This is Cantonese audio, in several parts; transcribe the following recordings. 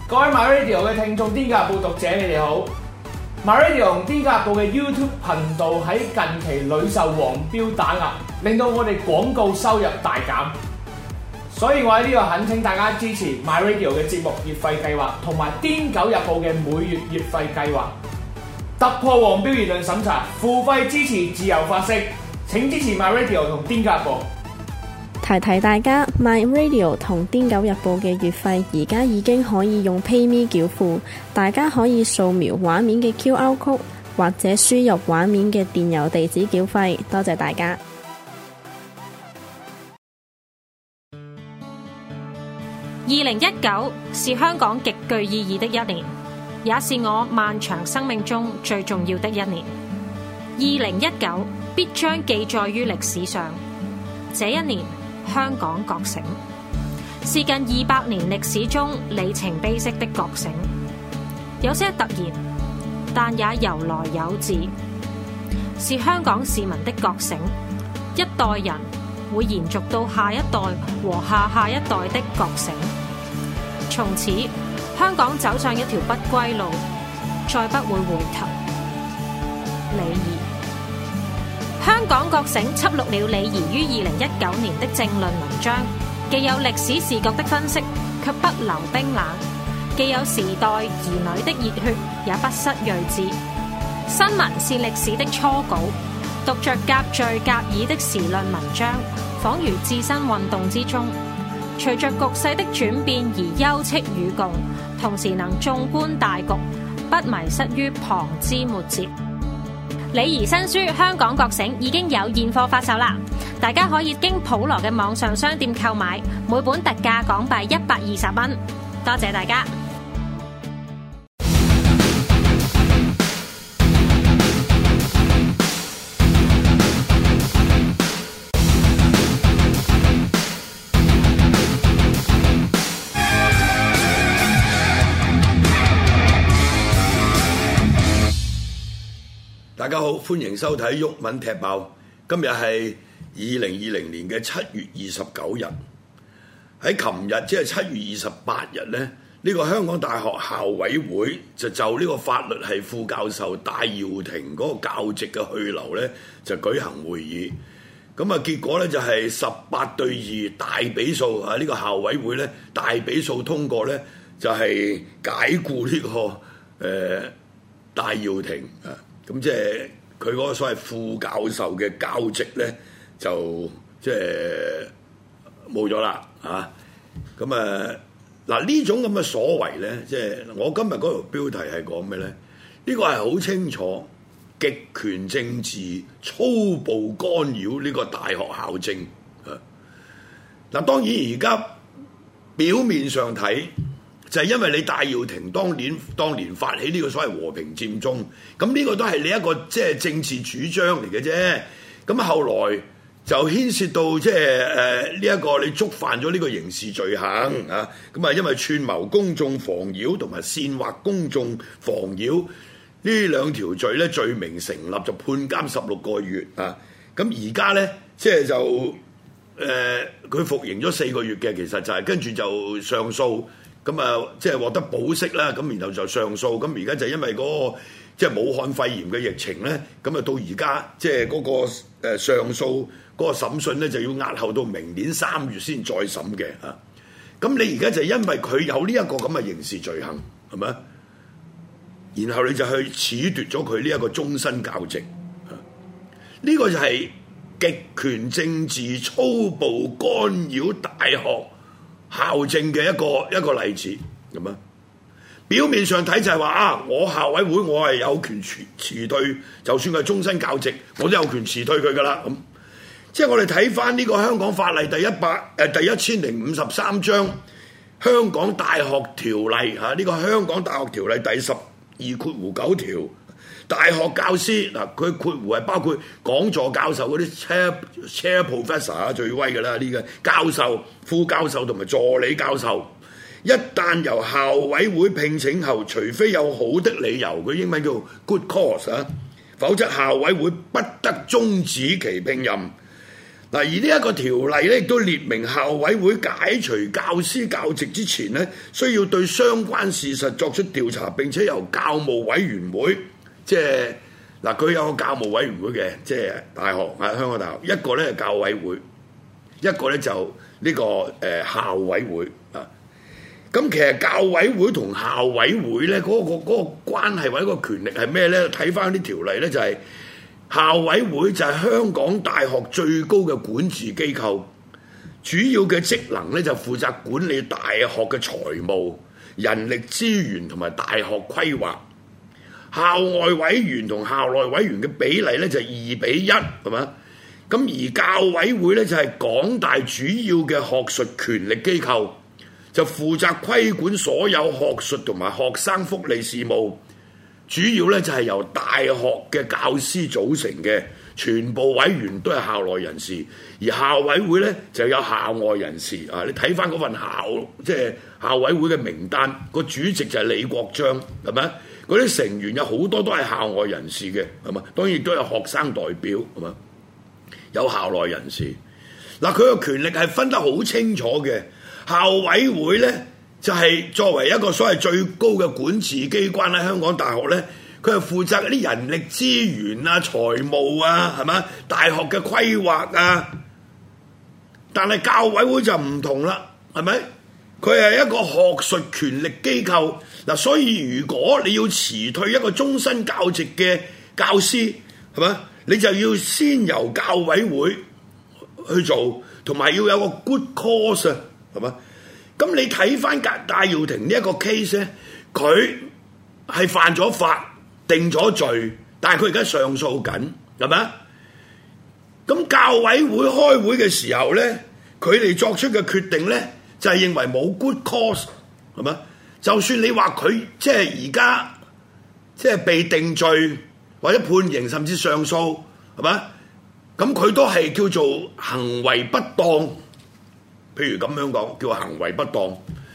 各位 MyRadio 嘅聽眾，癲狗日報讀者，你哋好。MyRadio 同癲狗日報嘅 YouTube 頻道喺近期屢受黃標打壓，令到我哋廣告收入大減。所以我喺呢度懇請大家支持 MyRadio 嘅節目月費計劃，同埋癲狗日報嘅每月月費計劃。突破黃標言論審查，付費支持自由發聲。請支持 MyRadio 同癲狗日報。 提提大家 ，MyRadio 同癲狗日報嘅月費而家已經可以用 PayMe 繳付，大家可以掃描畫面嘅 QR Code 或者輸入畫面嘅電郵地址繳費。多謝大家。 2019是香港極具意義的一年，也是我漫長生命中最重要的一年。2019必將記載於歷史上。這一年，香港覺醒，是近200年歷史中里程碑式的覺醒，有些突然，但也由來有自，是香港市民的覺醒，一代人會延續到下一代和下一代的覺醒。從此，香港走上一條不歸路，再不會回頭。李怡。香港覺醒輯錄了李怡於2019年的政論文章，既有歷史視角的分析，卻不留冰冷；既有時代兒女的熱血，也不失睿智。新聞是歷史的初稿，讀着夾敘夾議的時論文章，仿如置身運動之中，隨着局勢的轉變而休戚與共，同時能縱觀大局，不迷失於旁枝末節。李怡新書《香港覺醒》已經有現貨發售啦，大家可以經普羅嘅網上商店購買，每本特價港幣120蚊。多謝大家。 大家好，歡迎收睇毓民踢爆。今日係2020年嘅7月29日。喺琴日即係7月28日呢，呢個香港大學校委會就呢個法律系副教授戴耀廷嗰個教職嘅去留呢，就舉行會議。咁啊，結果呢就係18-2大比數啊！呢個校委會呢，大比數通過呢，就係解僱呢個戴耀廷啊。咁即係佢嗰個所謂副教授嘅教職咧，就即係冇咗啦嚇。咁嗱呢種咁嘅所謂咧，即係我今日嗰條標題係講咩咧？呢個係好清楚極權政治粗暴干擾呢個大學校政啊！嗱，當然而家表面上睇，就係因為你戴耀廷當年發起呢個所謂和平佔中，咁呢個都係你一個即係政治主張嚟嘅啫。咁後來就牽涉到即係呢一個你觸犯咗呢個刑事罪行啊。咁啊，因為串謀公眾妨擾同埋煽惑公眾妨擾呢兩條罪咧，罪名成立就判監16個月啊。咁而家咧即係就佢服刑咗4個月嘅，其實就係跟住就上訴。咁啊，即係獲得保釋啦，咁然後就上訴，咁而家就因為嗰個即係武漢肺炎嘅疫情咧，咁啊到而家即係嗰個上訴嗰個審訊咧就要押後到明年3月先再審嘅嚇。咁你而家就因為佢有呢一個咁嘅刑事罪行，係咪？然後你就去褫奪咗佢呢一個終身教職，呢個就係極權政治粗暴干擾大學校政嘅一個例子咁啊！表面上睇就係話啊，我校委會我係有權辭退，就算佢係終身教職，我都有權辭退佢噶啦咁。即係我哋睇翻呢個香港法例第1053章《香港大學條例》嚇，呢個《香港大學條例》第12.9條，大學教師嗱，佢括弧係包括講座教授嗰啲 chair professor 最威㗎啦，呢個教授、副教授同埋助理教授，一旦由校委會聘請後，除非有好的理由，佢英文叫 good cause 啊，否則校委會不得終止其聘任。 嗱，而呢一個條例咧，亦都列明校委會解除教師教職之前咧，需要對相關事實作出調查，並且由教務委員會，即係嗱，佢有個教務委員會嘅，即係大學啊，香港大學，一個咧係教委會，一個咧就呢個校委會啊。咁其實教委會同校委會咧嗰個關係或者個權力係咩咧？睇翻啲條例咧就係、校委會就係香港大學最高嘅管治機構，主要嘅職能咧就負責管理大學嘅財務、人力資源同埋大學規劃。校外委員同校內委員嘅比例咧就2:1，係嘛？咁而教委會咧就係港大主要嘅學術權力機構，就負責規管所有學術同埋學生福利事務。主要咧就係由大學嘅教師組成嘅，全部委員都係校內人士，而校委會咧就有校外人士啊！你睇翻嗰份即係校委會嘅名單，個主席就係李國章，係咪？嗰啲成員有好多都係校外人士嘅，係嘛？當然亦都有學生代表，係嘛？有校內人士。嗱，佢個權力係分得好清楚嘅。校委會咧就係作為一個所謂最高嘅管治機關喺香港大學咧，佢係負責啲人力資源啊、財務啊，係嘛？大學嘅規劃啊。但係教委會就唔同啦，係咪？佢係一個學術權力機構嗱，所以如果你要辭退一個終身教職嘅教師，係嘛？你就要先由教委會去做，同埋要有個 good cause 啊，係嘛？咁你睇翻戴耀廷呢一個 case 咧，佢係犯咗法、定咗罪，但係佢而家上訴緊，係咪？咁教委會開會嘅時候咧，佢哋作出嘅決定咧，就係認為冇 good cause， 係嘛？就算你話佢即係而家即係被定罪或者判刑，甚至上訴，係嘛？咁佢都係叫做行為不當，譬如咁樣講，叫行為不當，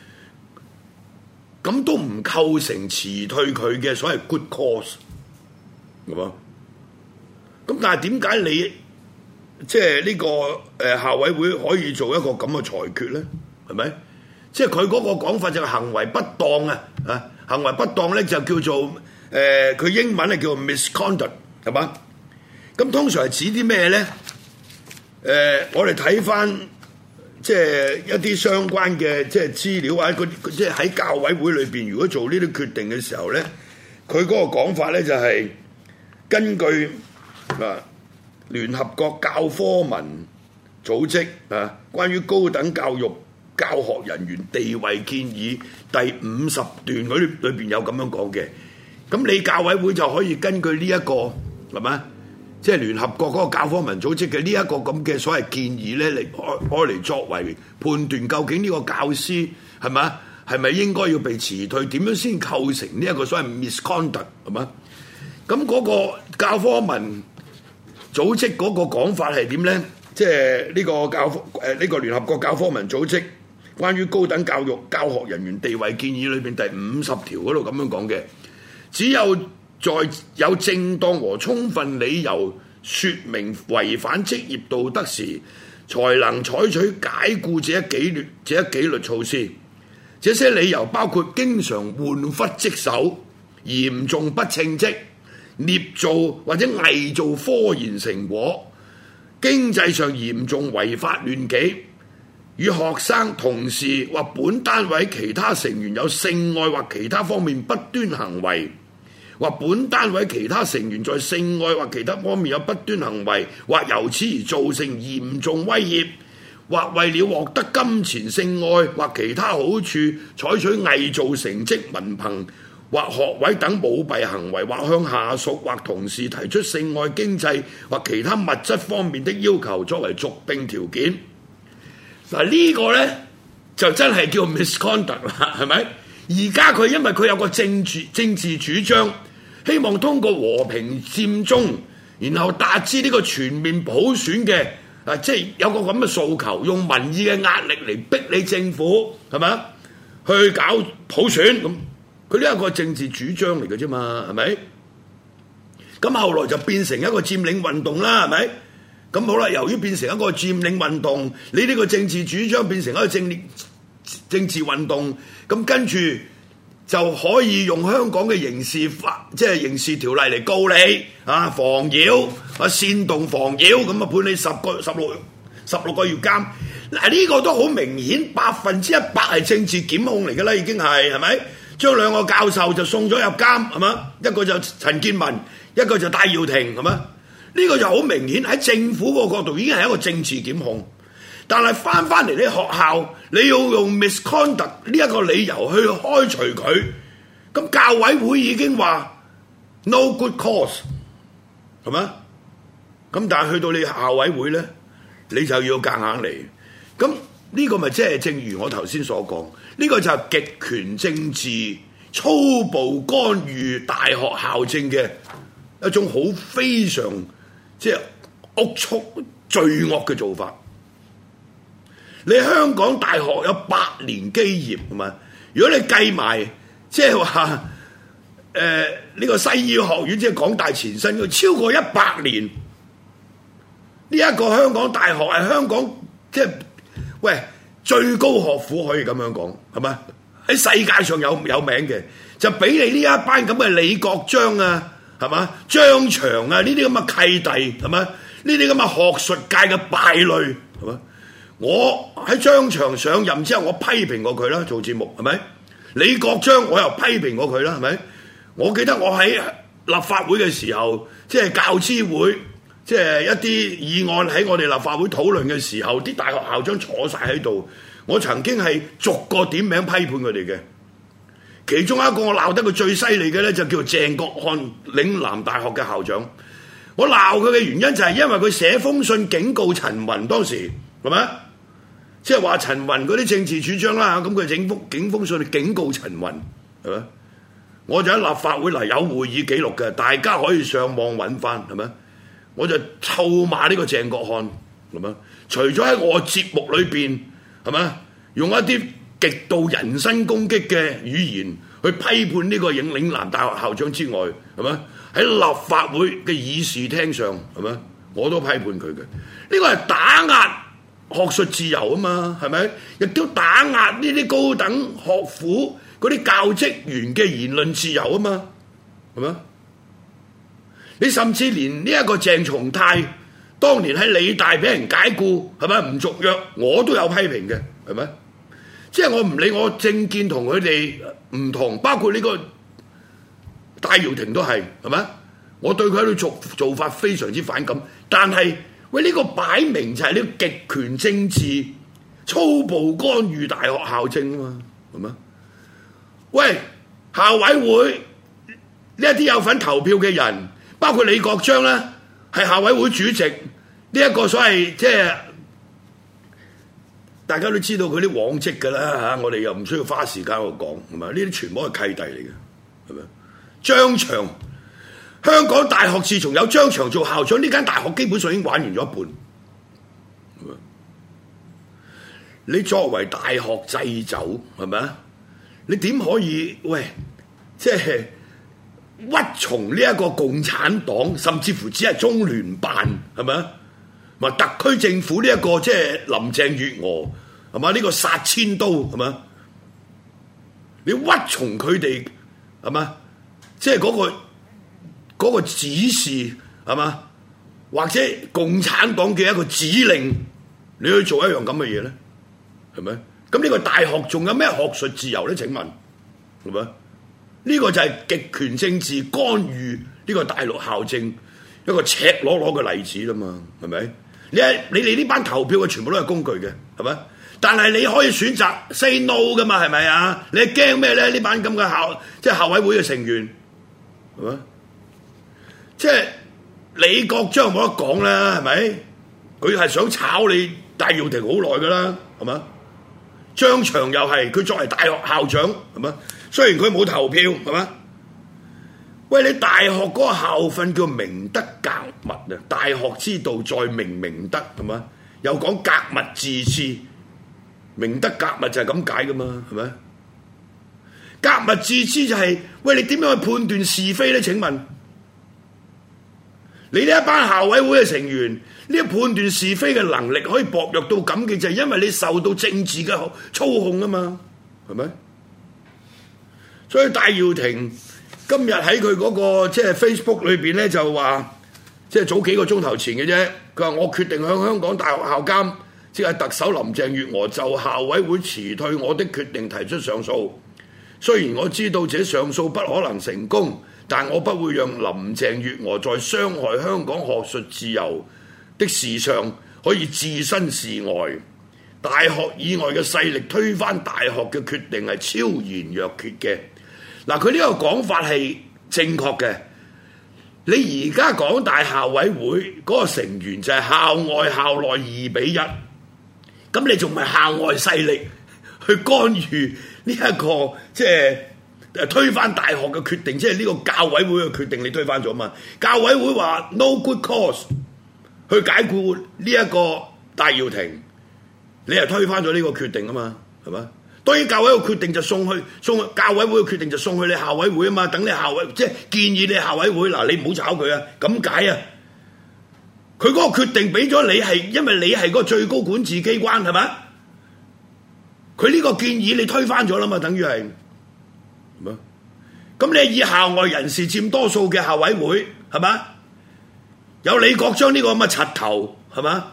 咁都唔構成辭退佢嘅所謂 good cause， 係嘛？咁但係點解你即係呢個校委會可以做一個咁嘅裁決咧？係咪？即係佢嗰個講法就係行為不當啊！行為不當咧就叫做佢英文係叫做 misconduct， 係嘛？咁通常係指啲咩咧？我哋睇翻即係一啲相關嘅即係資料或者即係喺教委會裏邊，如果做呢啲決定嘅時候咧，佢嗰個講法咧就係根據聯合國教科文組織關於高等教育教學人員地位建議第50段嗰啲裏邊有咁樣講嘅，咁你教委會就可以根據呢一個係咪？即係聯合國嗰個教科文組織嘅呢一個咁嘅所謂建議咧，嚟嚟作為判斷究竟呢個教師係咪係咪應該要被辭退？點樣先構成呢一個所謂 misconduct 係嘛？咁嗰個教科文組織嗰個講法係點咧？即係呢個呢個聯合國教科文組織關於高等教育教學人員地位建議裏邊第50條嗰度咁樣講嘅，只有在有正當和充分理由説明違反職業道德時，才能採取解僱這一紀律措施。這些理由包括經常玩忽職守、嚴重不稱職、捏造或者偽造科研成果、經濟上嚴重違法亂紀、與學生、同事或本單位其他成員有性愛或其他方面不端行為，或本單位其他成員在性愛或其他方面有不端行為，或由此而造成嚴重威脅，或為了獲得金錢、性愛或其他好處，採取偽造成績、文憑或學位等舞弊行為，或向下屬或同事提出性愛、經濟或其他物質方面的要求作為續聘條件。嗱，呢個呢，就真係叫 misconduct 啦，係咪？而家佢因為佢有個政治主張，希望通過和平佔中，然後達至呢個全面普選嘅即係有個咁嘅訴求，用民意嘅壓力嚟逼你政府係咪去搞普選咁？佢呢一個政治主張嚟嘅啫嘛，係咪？咁後來就變成一個佔領運動啦，係咪？ 咁好啦，由於變成一個佔領運動，你呢個政治主張變成一個政治運動，咁跟住就可以用香港嘅刑事法，即係刑事條例嚟告你啊，妨擾啊，煽動妨擾，咁啊判你16個月監。嗱，呢個都好明顯100%係政治檢控嚟㗎啦，已經係咪？將兩個教授就送咗入監係嘛？一個就陳建文，一個就戴耀廷係嘛？呢個就好明顯喺政府個角度已經係一個政治檢控。但係翻嚟你學校，你要用 misconduct 呢一個理由去開除佢，咁教委會已經話 no good cause 係嘛？咁但係去到你校委會咧，你就要夾硬嚟。咁呢個咪即係正如我頭先所講，呢個就係極權政治、粗暴干預大學校政嘅一種好非常即係齷齪罪惡嘅做法。你香港大學有8年基業係嘛？如果你計埋即係話呢個西醫學院，即係港大前身，超過100年。呢一個香港大學係香港即係最高學府，可以咁樣講係嘛？喺世界上有名嘅，就俾你呢一班咁嘅李國章啊，係嘛？張翔啊，呢啲咁嘅契弟係嘛？呢啲咁嘅學術界嘅敗類係嘛？我喺張翔上任之後，我批評過佢啦，做節目係咪？李國章我又批評過佢啦，係咪？我記得我喺立法會嘅時候，即係教資會，即係一啲議案喺我哋立法會討論嘅時候，啲大學校長坐晒喺度，我曾經係逐個點名批判佢哋嘅。其中一個我鬧得佢最犀利嘅咧，就叫鄭國漢，嶺南大學嘅校長。我鬧佢嘅原因就係因為佢寫封信警告陳雲，當時係咪？即係話陳雲嗰啲政治主張啦，咁佢整封信警告陳雲，係咪？我就喺立法會有會議記錄嘅，大家可以上網揾翻，係咪？我就臭罵呢個鄭國漢，係咪？除咗喺我節目裏邊，係咪？用一啲極度人身攻擊嘅語言去批判呢個嶺南大學校長之外，係咪？喺立法會嘅議事廳上，係咪？我都批判佢嘅。呢個係打壓學術自由啊嘛，係咪？亦都打壓呢啲高等學府嗰啲教職員嘅言論自由啊嘛，係咪？你甚至連呢一個鄭松泰當年喺理大俾人解雇，係咪唔續約，我都有批評嘅，係咪？即係我唔理我政見同佢哋唔同，包括呢個戴耀廷都係，係咪？我對佢喺度做法非常之反感，但係呢個擺明就係呢個極權政治、粗暴干預大學校政啊嘛，係咪？校委會呢一啲有份投票嘅人，包括李國章啦，係校委會主席，呢一個所謂即係大家都知道佢啲往績㗎啦嚇，我哋又唔需要花時間去講，係咪？呢啲全部係契弟嚟嘅，係咪？張翔，香港大學自從有張翔做校長，呢間大學基本上已經玩完咗一半，係咪？你作為大學祭酒，係咪啊？你點可以即係屈從呢一個共產黨，甚至乎只係中聯辦，係咪啊？或特區政府呢一個即係林鄭月娥，係嘛？呢個殺千刀，係嘛？你屈從佢哋，係嘛？即係嗰個指示，係嘛？或者共產黨嘅一個指令，你去做一樣咁嘅嘢咧，係咪？咁呢個大學仲有咩學術自由咧？請問係咪？呢個就係極權政治干預呢個大陸校政一個赤裸裸嘅例子啦嘛，係咪？你哋呢班投票嘅全部都係工具嘅，係咪？但係你可以選擇 say no 噶嘛，係咪啊？你驚咩咧？呢班咁嘅即係校委會嘅成員，係咪？即係李國章冇得講啦，係咪？佢係想炒你戴耀廷好耐噶啦，係咪？張翔又係佢作為大學校長，係咪？雖然佢冇投票，係咪？你大學嗰個校訓叫明德格物啊！大學之道在明德，係咪？又講格物致知，明德格物就係咁解噶嘛，係咪？格物致知就係你點樣去判斷是非咧？請問你呢一班校委會嘅成員，呢判斷是非嘅能力可以薄弱到咁嘅，就係因為你受到政治嘅操控啊嘛，係咪？所以戴耀廷今日喺佢嗰個即係 Facebook 裏邊咧就話，即係早幾個鐘頭前嘅啫，佢話我決定向香港大學校監，即係特首林鄭月娥就校委會辭退我的決定提出上訴。雖然我知道這上訴不可能成功，但我不會讓林鄭月娥在傷害香港學術自由的事上可以置身事外。大學以外嘅勢力推翻大學嘅決定係超然若缺嘅。嗱，佢呢個講法係正確嘅。你而家港大校委會嗰個成員就係校外校內2:1，咁你仲唔係校外勢力去干預呢一個即係推翻大學嘅決定？即係呢個教委會嘅決定你推翻咗嘛？教委會話 no good cause 去解僱呢一個戴耀廷，你係推翻咗呢個決定啊嘛，係嘛？當然教委會決定就送去教委會嘅決定就送去你校委會啊嘛，等你校委即係建議你校委會嗱，你唔好炒佢啊，咁解啊？佢嗰個決定俾咗你係因為你係嗰個最高管治機關係嘛？佢呢個建議你推翻咗啦嘛，等於係嘛？咁你以校外人士佔多數嘅校委會係嘛？有李國章呢個咁嘅柒頭係嘛？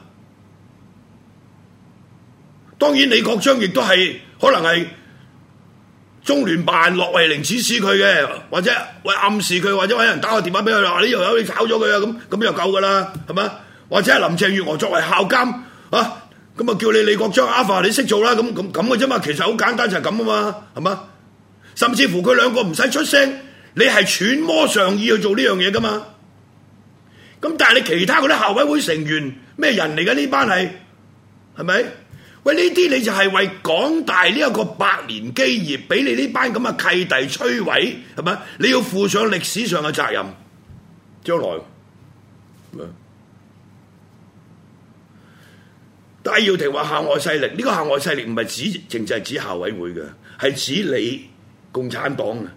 當然李國章亦都係可能係中聯辦駱惠寧指使佢嘅，或者喂暗示佢，或者揾人打個電話俾佢話呢條友你炒咗佢啊，咁就夠噶啦，係嘛？或者係林鄭月娥作為校監啊，咁啊叫你李國章Alpha你識做啦，咁嘅啫嘛，其實好簡單就係咁啊嘛，係嘛？甚至乎佢兩個唔使出聲，你係揣摩上意去做呢樣嘢噶嘛？咁但係你其他嗰啲校委會成員咩人嚟嘅？呢班係咪？喂，呢啲你就係為港大呢一個百年基業，俾你呢班咁嘅契弟摧毀，係咪？你要負上歷史上嘅責任，將來。戴耀廷話校外勢力，呢個校外勢力唔係淨係指校委會嘅，係指你共產黨嘅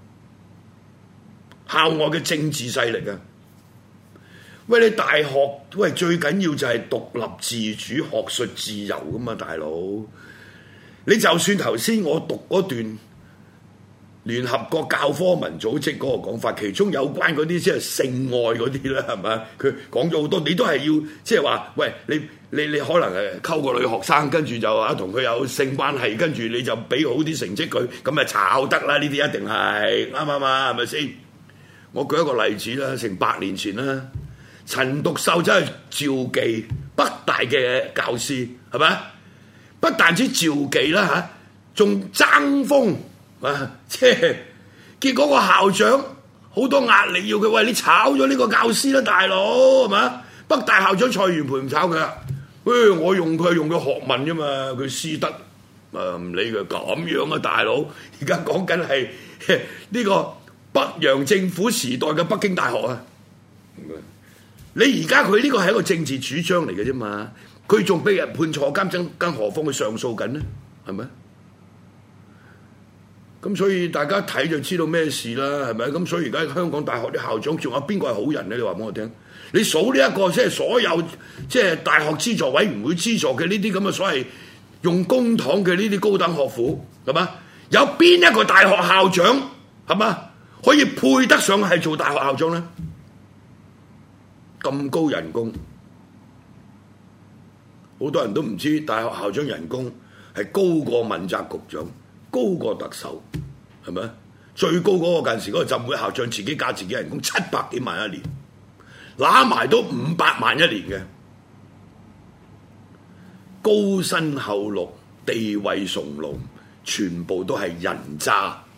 校外嘅政治勢力啊！喂，你大學喂最緊要就係獨立自主、學術自由噶嘛，大佬。你就算頭先我讀嗰段聯合國教科文組織嗰個講法，其中有關嗰啲即係性愛嗰啲啦，係咪？佢講咗好多，你都係要即係話，喂，你可能係溝個女學生，跟住就啊同佢有性關係，跟住你就俾好啲成績佢，咁咪炒得啦？呢啲一定係啱唔啱啊？係咪先？我舉一個例子啦，成100年前啦。陳獨秀真係召妓北大嘅教師，係咪？不但止召妓啦嚇，仲爭風啊！即係結果個校長好多壓力要佢，喂，你炒咗呢個教師啦，大佬係嘛？北大校長蔡元培唔炒佢啊！喂，我用佢學問啫嘛，佢師德唔理佢咁樣啊，大佬！而家講緊係呢個北洋政府時代嘅北京大學啊！你而家佢呢個係一個政治主張嚟嘅啫嘛，佢仲俾人判坐監，更何況佢上訴緊呢？係咪？咁所以大家睇就知道咩事啦，係咪？咁所以而家香港大學啲校長仲有邊個係好人呢？你話俾我聽，你數呢一個即係所有即係大學資助委員會資助嘅呢啲咁嘅所謂用公帑嘅呢啲高等學府，係嘛？有邊一個大學校長係嘛可以配得上係做大學校長呢？咁高人工，好多人都唔知大學校長人工係高過問責局長，高過特首，係咪？最高嗰個近時嗰個浸會校長自己加自己人工700幾萬一年，揦埋都500萬一年嘅，高薪厚祿，地位崇隆，全部都係人渣。